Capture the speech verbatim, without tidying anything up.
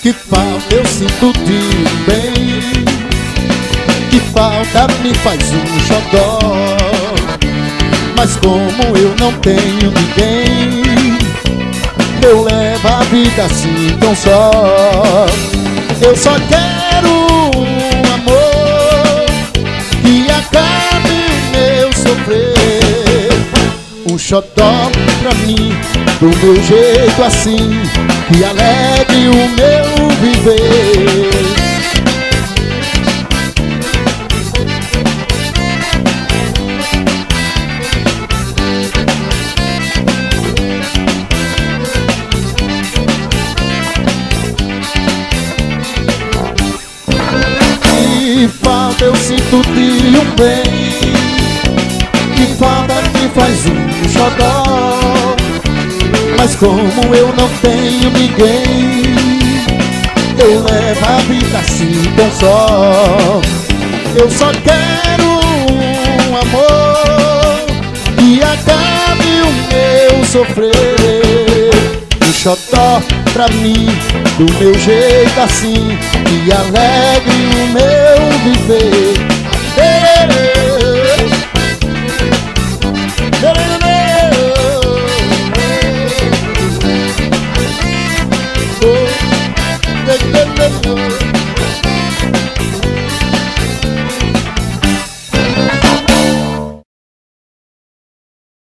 Que falta eu sinto de um bem, que falta me faz um xodó. Mas como eu não tenho ninguém, eu levo a vida assim tão só. Eu só quero um amor que acabe o meu sofrer. Um xodó pra mim, do meu jeito assim, que alegre o meu viver. Que falta eu sinto de um bem, que falta me faz um xodó. Mas como eu não tenho ninguém, eu levo a vida assim tão só. Eu só quero um amor que acabe o meu sofrer. Um xodó pra mim, do meu jeito assim, que alegre o meu viver.